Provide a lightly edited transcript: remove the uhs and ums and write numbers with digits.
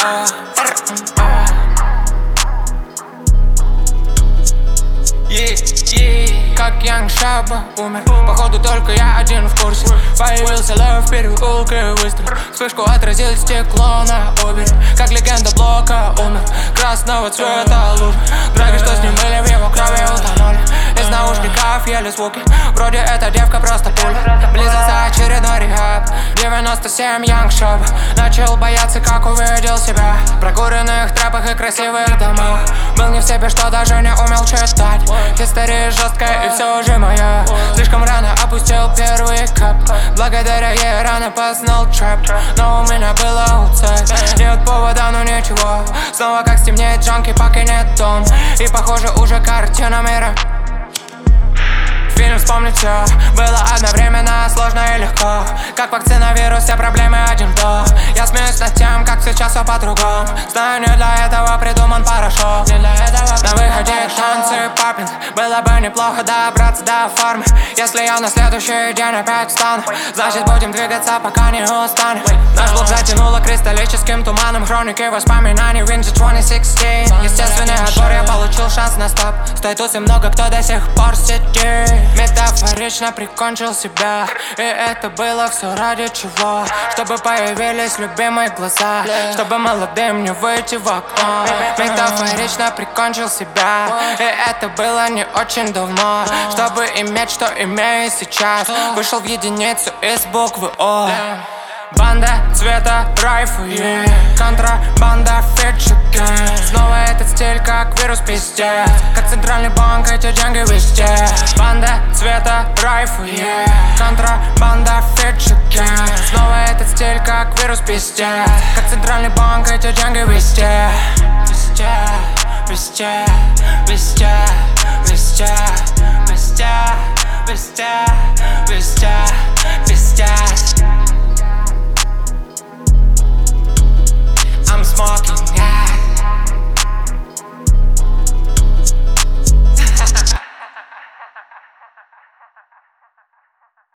Как Янг Шаба умер, походу только я один в курсе. Появился лев в переулке, выстрел, вспышку отразил стекло на обере. Как легенда блока умер, красного цвета лужа. Драги, что с ним были, в его крови утонули. Из наушников ели звуки, вроде эта девка просто пуля. Близился очередной рехаб, 97 Янг Шаба. Начал бояться, как увидел себя в прокуренных трапах и красивых домах. Был не в себе, что даже не умел читать. История жесткая и все же моя. Слишком рано опустил первый кап. Благодаря ей рано познал трэп. Но у меня было уцепь. Нет повода, но ничего. Снова как стемнеет, джанки покинет дом. И похоже уже картина мира. Фильм вспомнить все было одновременно сложно и легко. Как вакцина, вирус, все проблемы один вдох. Я смеюсь над тем, как сейчас все по-другому. Знаю, не для этого придуман порошок. На выходе танцы, папинг. Было бы неплохо добраться до формы. Если я на следующий день опять встану, значит будем двигаться, пока не устанем. Наш блок затянуло кристаллическим туманом. Хроники воспоминаний Winter 2016. Естественный отбор, я получил шанс на стоп. Стоит тут и много кто до сих пор сидит. Метафорично прикончил себя. И это было все ради чего? Чтобы появились любимые глаза, чтобы молодым не выйти в окно. Метафорично прикончил себя. И это было не очень давно. Чтобы иметь, что имею сейчас. Вышел в единицу из буквы О. Банда цвета райфу, контрабанда фитчики. Снова этот стиль, как вирус пиздец. Как центральный банк, эти деньги везде. Банда цвета райфу, контрабанда фитчики. Снова этот стиль, как вирус пиздец. Как центральный банк, эти деньги везде. Везде, везде, везде, везде, везде, везде.